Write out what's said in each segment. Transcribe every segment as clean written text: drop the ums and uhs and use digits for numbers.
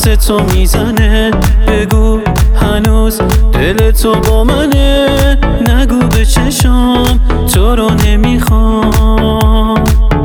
تو میزنه. بگو هنوز دل تو با منه، نگو به چشام تو رو نمیخوام.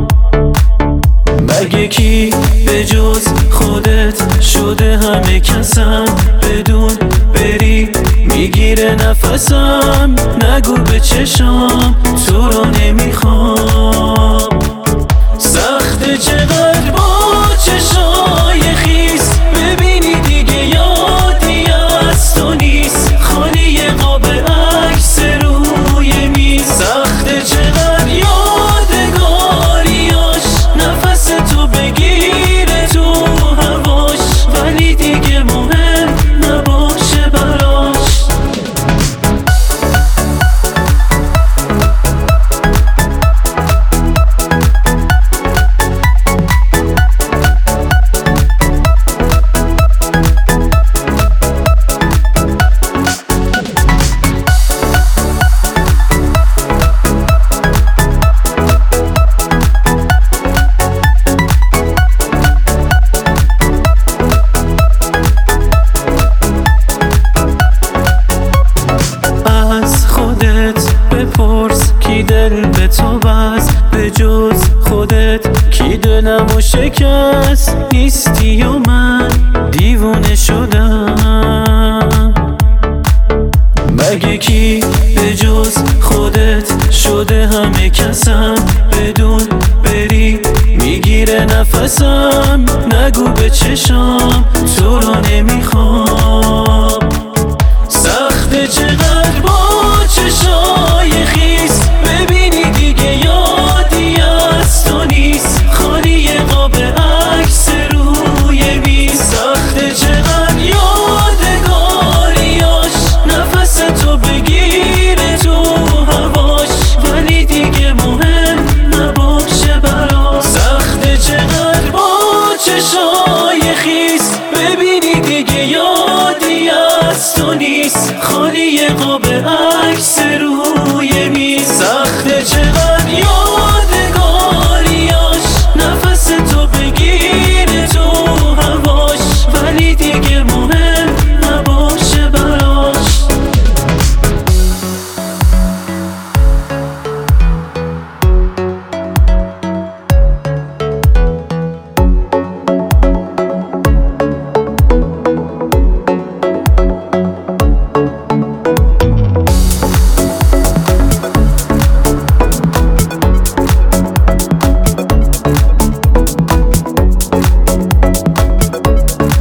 مگه کی به جز خودت شده همه کسم، بدون بری میگیره نفسم. نگو به چشام تو رو نمیخوام. سخته چقدر با چشای خیس ببینی دیگه یادی از تو نیست، خالی قاب عکس روی میز. سخته چقدر یادگاریاش نفس تو بگیره تو هواش، ولی دیگه مهم نباشه براش. بپرس کی دل به تو بست، به جز خودت کی دلمو شکست. نیستی و من دیوونه شدم. مگه کی به جز خودت شده همه کسم، بدون بری میگیره نفسم. نگو به چشام تو رو نمیخوام. سخته چقدر با چشای خیس ببینی دیگه یادی از تو نیست، خالی قاب عکس روی میز. سخته چقدر یادگاریاش نفس تو بگیره تو هواش، ولی دیگه مهم نباشه براش. سخته چقدر با چشای خیس ببینی دیگه یادی از تو نیست، خالی قاب عکس روی میز. سخته چقدر یادگاریاش نفس تو بگیره تو هواش، ولی دیگه مهم نباشه براش.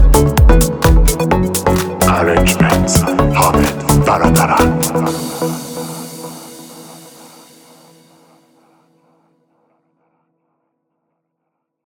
Arrangements Hamid Barataran.